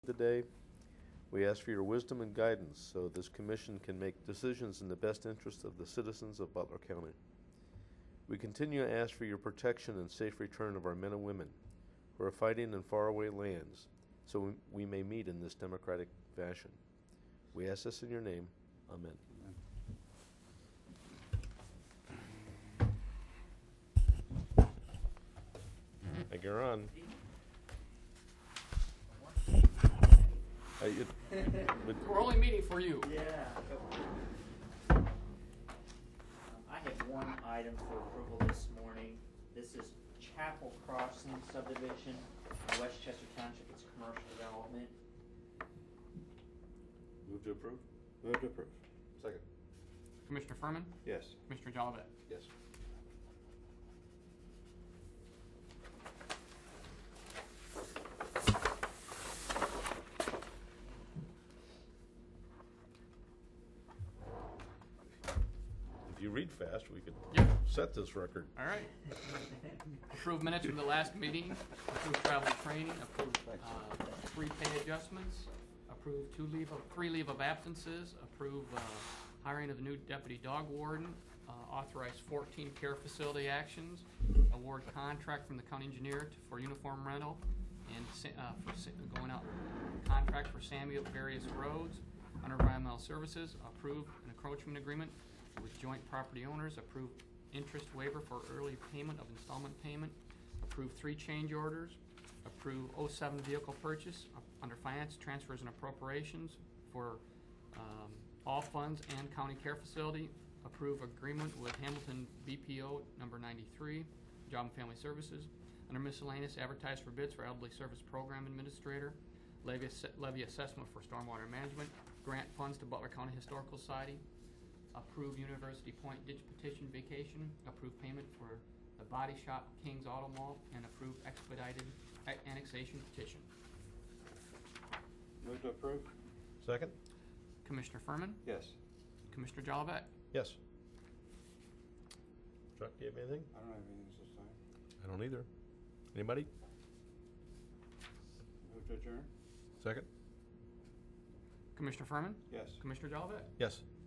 the day. We ask for your wisdom and guidance so this commission can make decisions in the best interest of the citizens of Butler County. We continue to ask for your protection and safe return of our men and women who are fighting in faraway lands so we may meet in this democratic fashion. We ask this in your name. Amen. Thank you, Ron. We're only meeting for you. Yeah. I have one item for approval this morning. This is Chapel Crossing subdivision, Westchester Township. It's commercial development. Move to approve? Move to approve. Second. Commissioner Furman? Yes. Commissioner Jolivet? Yes. If you read fast, we could set this record. All right. Approve minutes from the last meeting. Approve travel and training. Approve 3 pay adjustments. Approve 3 leave of absences. Approve hiring of the new deputy dog warden. Authorize 14 care facility actions. Award contract from the county engineer for uniform rental and for going out contract for Samuel at various roads. Under environmental services, approve an encroachment agreement with joint property owners. Approve interest waiver for early payment of installment payment. Approve 3 change orders. Approve 07 vehicle purchase. Under finance, transfers and appropriations for all funds and county care facility. Approve agreement with Hamilton BPO number 93, Job and Family Services. Under miscellaneous, advertise for bids for elderly service program administrator. Levy assessment for stormwater management. Grant funds to Butler County Historical Society. Approve University Point ditch petition vacation. Approve payment for the body shop King's Auto Mall. And approve expedited annexation petition. Move to approve. Second? Commissioner Furman? Yes. Commissioner Jolivet? Yes. Chuck, do you have anything? I don't have anything this time. I don't either. Anybody? Move to adjourn. Second? Commissioner Furman? Yes. Commissioner Jolivet? Yes.